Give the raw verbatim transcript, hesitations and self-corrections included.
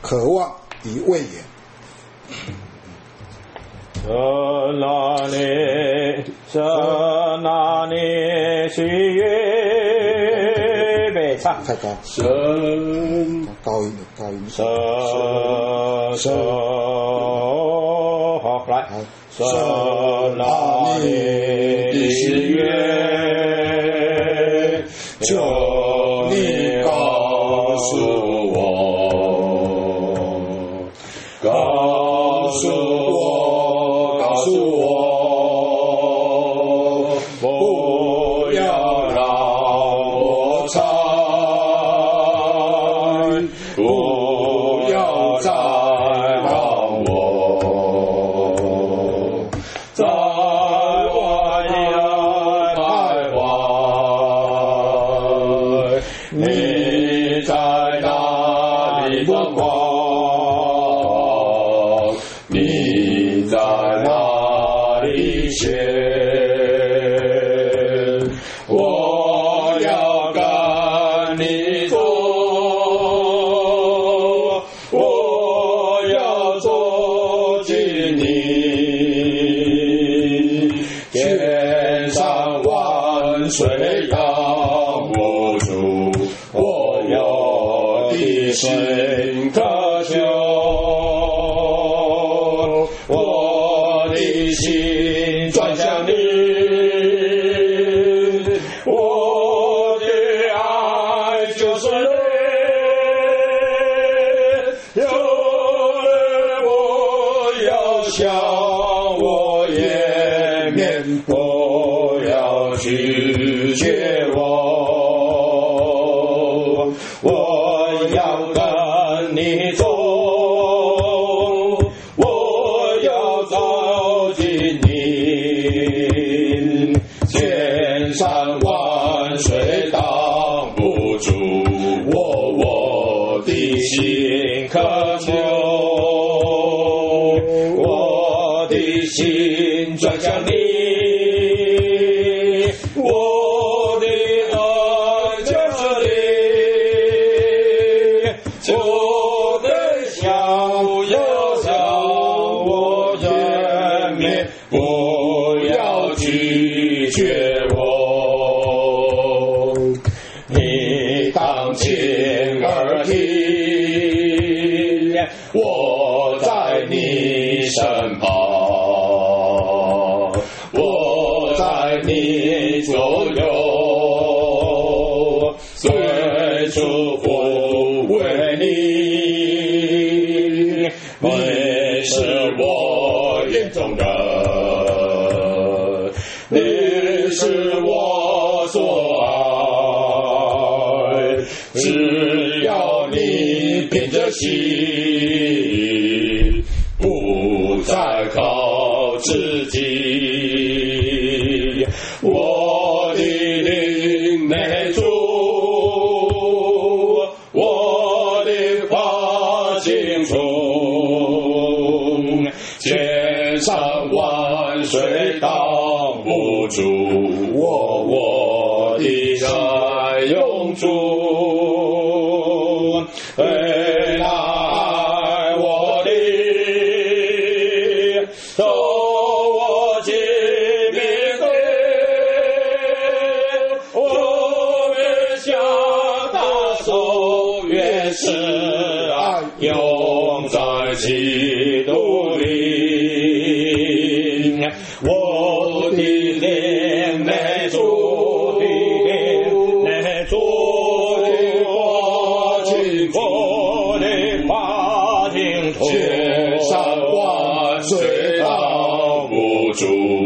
渴望与畏严。 神啊你，神啊你喜悦被唱， 太高， 神高音的高音， 神神好来，神啊你的喜悦，求你告诉我，告诉我。告诉我，不要让我猜，不要再让我在外徘徊。你在哪里疯狂？你在哪里写？我要跟你走，我要走进你，千山万水挡不住我有的心渴求。我的心转向你，我的爱就是你，有了我要向我掩面，不要拒绝我，我要跟你走。千山万水挡不住我我的心渴求，我的心转向你，我的爱就是你，我的笑要向我掩面，不要拒绝我，你当亲耳听，我在你身旁，我在你左右，随处抚慰你，你是我眼中人，你是我所爱，只要你凭着心，不再靠自己，我的灵内住，我的发心中，千山万水挡不住我我的爱永驻，为了爱我的，走我去面对，我们向他手越是爱永在基督里，我的灵内住，我的灵内住，我的我的发心，千山万水挡不住